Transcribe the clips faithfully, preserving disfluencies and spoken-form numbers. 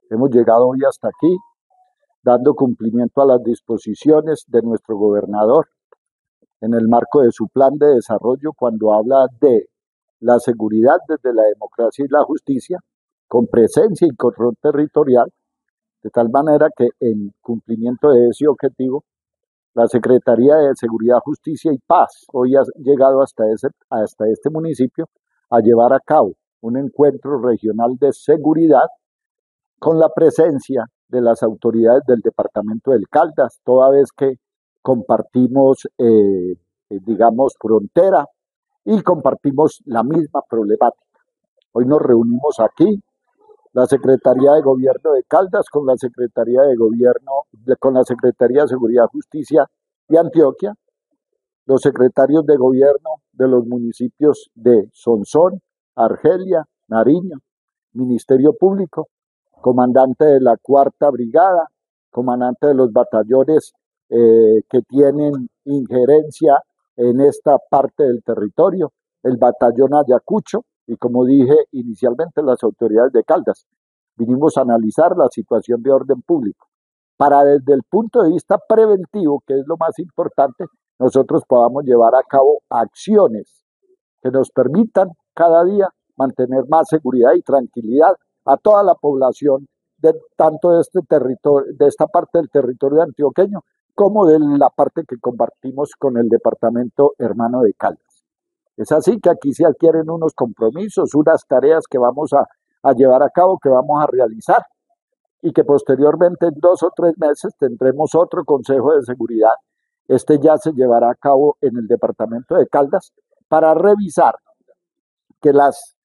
Hemos llegado hoy hasta aquí, dando cumplimiento a las disposiciones de nuestro gobernador en el marco de su plan de desarrollo cuando habla de la seguridad desde la democracia y la justicia, con presencia y control territorial, de tal manera que en cumplimiento de ese objetivo, la Secretaría de Seguridad, Justicia y Paz hoy ha llegado hasta, ese, hasta este municipio a llevar a cabo un encuentro regional de seguridad con la presencia de las autoridades del departamento del Caldas, toda vez que compartimos, eh, digamos, frontera y compartimos la misma problemática. Hoy nos reunimos aquí, la Secretaría de Gobierno de Caldas con la Secretaría de Gobierno, con la Secretaría de Seguridad, Justicia de Antioquia, los secretarios de gobierno de los municipios de Sonsón, Argelia, Nariño, Ministerio Público, comandante de la Cuarta Brigada, comandante de los batallones eh, que tienen injerencia en esta parte del territorio, el batallón Ayacucho y, como dije inicialmente, las autoridades de Caldas. Vinimos a analizar la situación de orden público para, desde el punto de vista preventivo, que es lo más importante, nosotros podamos llevar a cabo acciones que nos permitan cada día mantener más seguridad y tranquilidad a toda la población de tanto de este territorio, de esta parte del territorio antioqueño, como de la parte que compartimos con el departamento hermano de Caldas. Es así que aquí se adquieren unos compromisos, unas tareas que vamos a, a llevar a cabo, que vamos a realizar, y que posteriormente en dos o tres meses tendremos otro Consejo de Seguridad. Este ya se llevará a cabo en el departamento de Caldas para revisar que las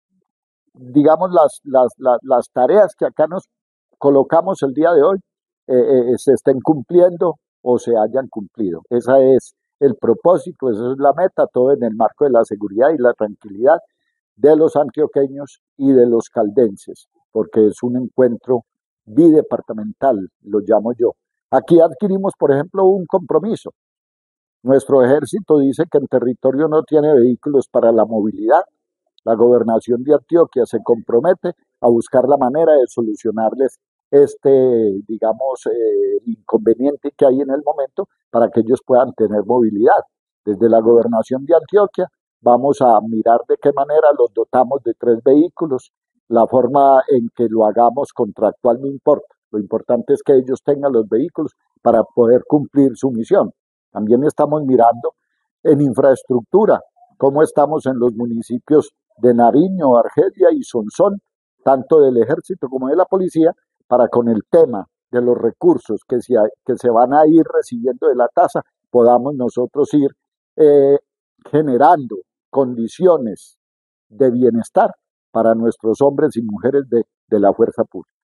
digamos, las, las, las, las tareas que acá nos colocamos el día de hoy eh, eh, se estén cumpliendo o se hayan cumplido. Ese es el propósito, esa es la meta, todo en el marco de la seguridad y la tranquilidad de los antioqueños y de los caldenses, porque es un encuentro bidepartamental, lo llamo yo. Aquí adquirimos, por ejemplo, un compromiso. Nuestro ejército dice que en territorio no tiene vehículos para la movilidad. La gobernación de Antioquia se compromete a buscar la manera de solucionarles este, digamos, eh, inconveniente que hay en el momento para que ellos puedan tener movilidad. Desde la gobernación de Antioquia vamos a mirar de qué manera los dotamos de tres vehículos. La forma en que lo hagamos contractual no importa. Lo importante es que ellos tengan los vehículos para poder cumplir su misión. También estamos mirando en infraestructura, cómo estamos en los municipios de Nariño, Argelia y Sonsón, tanto del ejército como de la policía, para con el tema de los recursos que se, que se van a ir recibiendo de la tasa, podamos nosotros ir eh, generando condiciones de bienestar para nuestros hombres y mujeres de, de la fuerza pública.